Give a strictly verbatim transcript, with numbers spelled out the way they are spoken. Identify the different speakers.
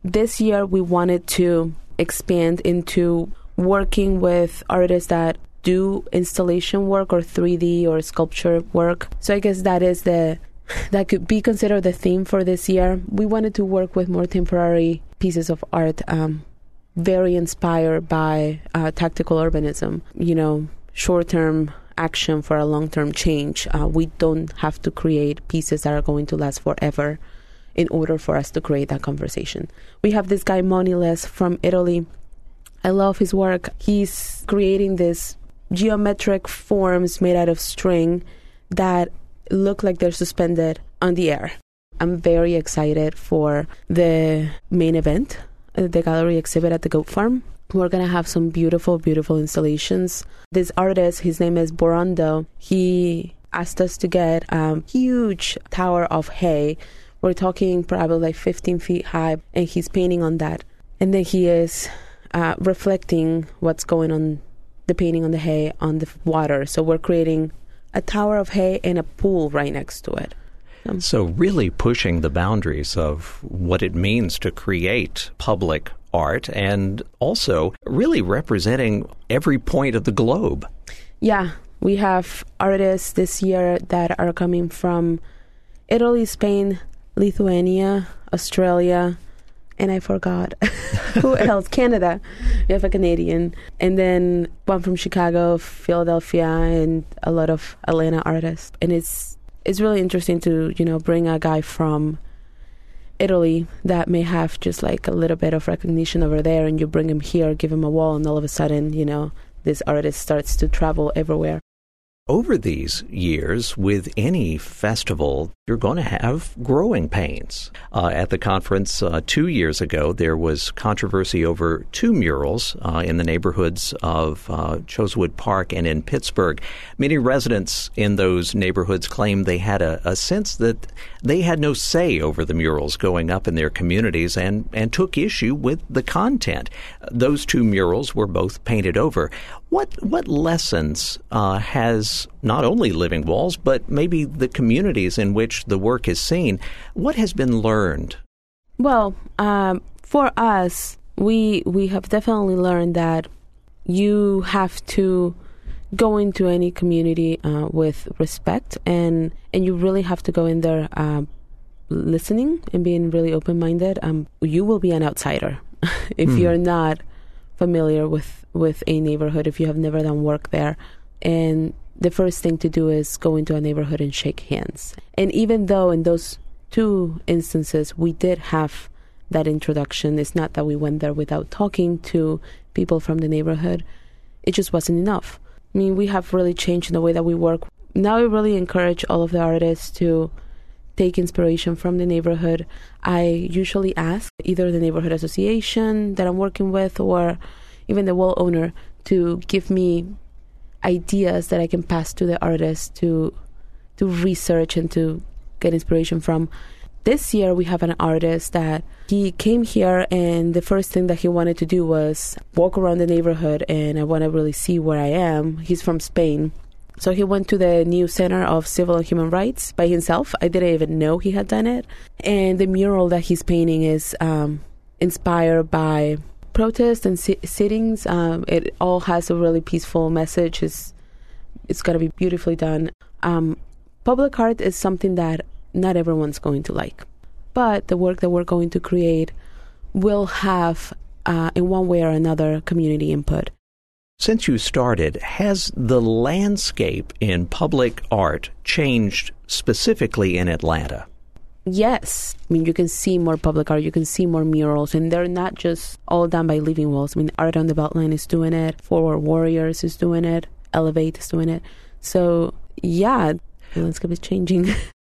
Speaker 1: this year we wanted to expand into working with artists that do installation work or three D or sculpture work. So I guess that is the that could be considered the theme for this year. We wanted to work with more temporary pieces of art, um, very inspired by uh, tactical urbanism, you know, short-term action for a long-term change. Uh, we don't have to create pieces that are going to last forever in order for us to create that conversation. We have this guy, Moniles, from Italy. I love his work. He's creating this geometric forms made out of string that look like they're suspended on the air. I'm very excited for the main event, the gallery exhibit at the Goat Farm. We're going to have some beautiful, beautiful installations. This artist, his name is Borondo, he asked us to get a huge tower of hay. We're talking probably like fifteen feet high, and he's painting on that. And then he is uh, reflecting what's going on, the painting on the hay, on the water. So we're creating a tower of hay and a pool right next to it. Um,
Speaker 2: so really pushing the boundaries of what it means to create public art and also really representing every point of the globe.
Speaker 1: Yeah, we have artists this year that are coming from Italy, Spain, Lithuania, Australia, and I forgot who else? Canada. We have a Canadian. And then one from Chicago, Philadelphia, and a lot of Atlanta artists. And it's it's really interesting to, you know, bring a guy from Italy that may have just like a little bit of recognition over there, and you bring him here, give him a wall, and all of a sudden, you know, this artist starts to travel everywhere.
Speaker 2: Over these years, with any festival, you're going to have growing pains. Uh, at the conference uh, two years ago, there was controversy over two murals uh, in the neighborhoods of uh, Chosewood Park and in Pittsburgh. Many residents in those neighborhoods claimed they had a, a sense that they had no say over the murals going up in their communities and, and took issue with the content. Those two murals were both painted over. What what lessons uh, has not only Living Walls, but maybe the communities in which the work is seen, what has been learned?
Speaker 1: Well, um, for us, we we have definitely learned that you have to go into any community uh, with respect, and, and you really have to go in there uh, listening and being really open-minded. Um, you will be an outsider if mm. you're not familiar with, with a neighborhood, if you have never done work there. And the first thing to do is go into a neighborhood and shake hands. And even though in those two instances we did have that introduction, it's not that we went there without talking to people from the neighborhood. It just wasn't enough. I mean, we have really changed in the way that we work. Now I really encourage all of the artists to take inspiration from the neighborhood. I usually ask either the neighborhood association that I'm working with or even the wall owner to give me ideas that I can pass to the artists to to research and to get inspiration from. This year we have an artist that he came here, and the first thing that he wanted to do was walk around the neighborhood, and I want to really see where I am. He's from Spain. So he went to the new Center of Civil and Human Rights by himself. I didn't even know he had done it. And the mural that he's painting is um, inspired by protests and si- sittings. Um, it all has a really peaceful message. It's, it's got to be beautifully done. Um, public art is something that not everyone's going to like. But the work that we're going to create will have, uh, in one way or another, community input.
Speaker 2: Since you started, has the landscape in public art changed specifically in Atlanta?
Speaker 1: Yes. I mean, you can see more public art, you can see more murals, and they're not just all done by Living Walls. I mean, Art on the Beltline is doing it, Forward Warriors is doing it, Elevate is doing it. So, yeah, the landscape is changing.